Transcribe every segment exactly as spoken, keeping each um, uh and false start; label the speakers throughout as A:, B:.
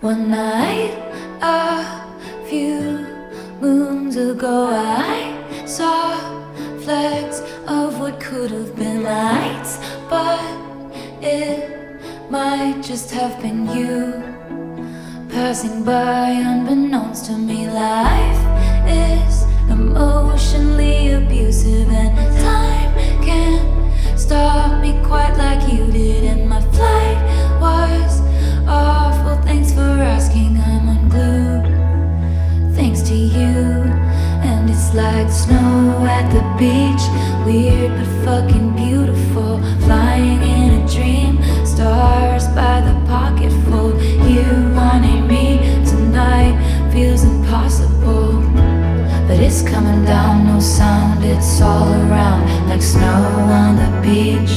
A: One night, a few moons ago, I saw flecks of what could have been lights, but it might just have been you passing by unbeknownst to me. Life is emotionally abusive, and time can't stop me quite like you did. And my flight was awful, thanks for asking. I'm unglued thanks to you. And it's like snow at the beach, weird but fucking beautiful. Flying in a dream, stars by the pocketful. You wanting me tonight feels impossible, but it's coming down, no sound, it's all around. Like snow on the beach,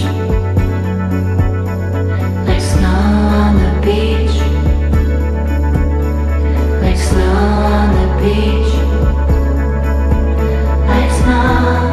A: like snow on the beach, like snow on the beach, like snow.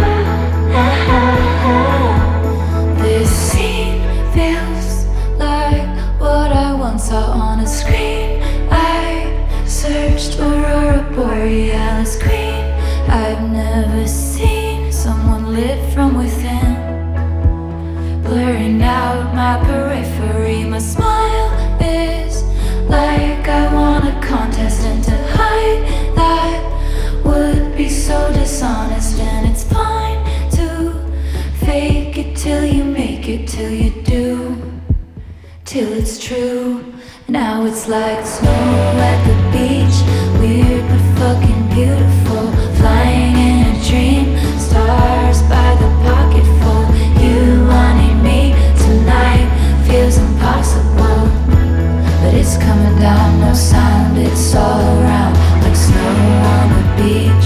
A: This scene feels like what I once saw on a screen. I searched Aurora Borealis queen. I've never seen someone lit from within, blurring out my periphery. My smile is like I won a contest, and to hide that would be so dishonest. And it's fine to fake it till you make it, till you do, till it's true. Now it's like snow at the beach, weird but fucking beautiful. Flying in a dream, stars by the pocketful. You wanting me tonight feels impossible, but it's coming down, no sound, it's all around. Like snow on the beach,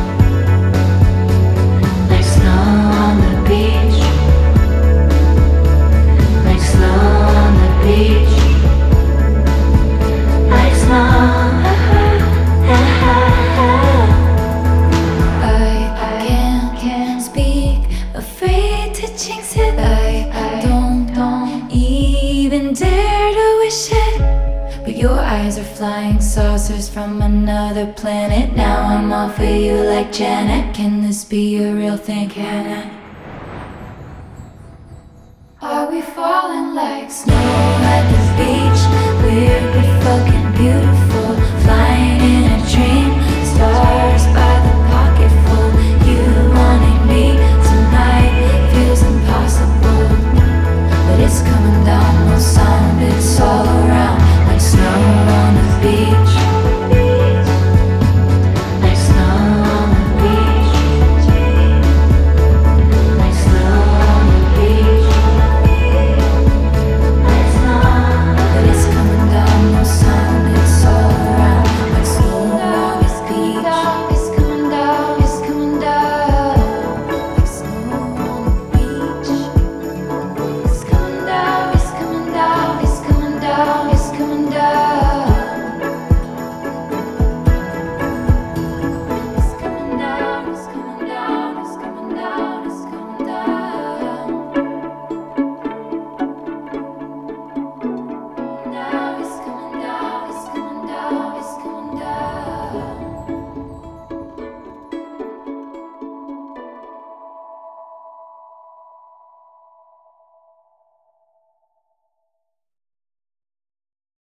A: like snow on the beach, like snow on the beach, like snow. I can't, can't speak, afraid to jinx it. I, I don't, don't even dare to wish it, but your eyes are flying saucers from another planet. Now I'm all for you like Janet. Can this be a real thing, can it? Are we falling like snow at the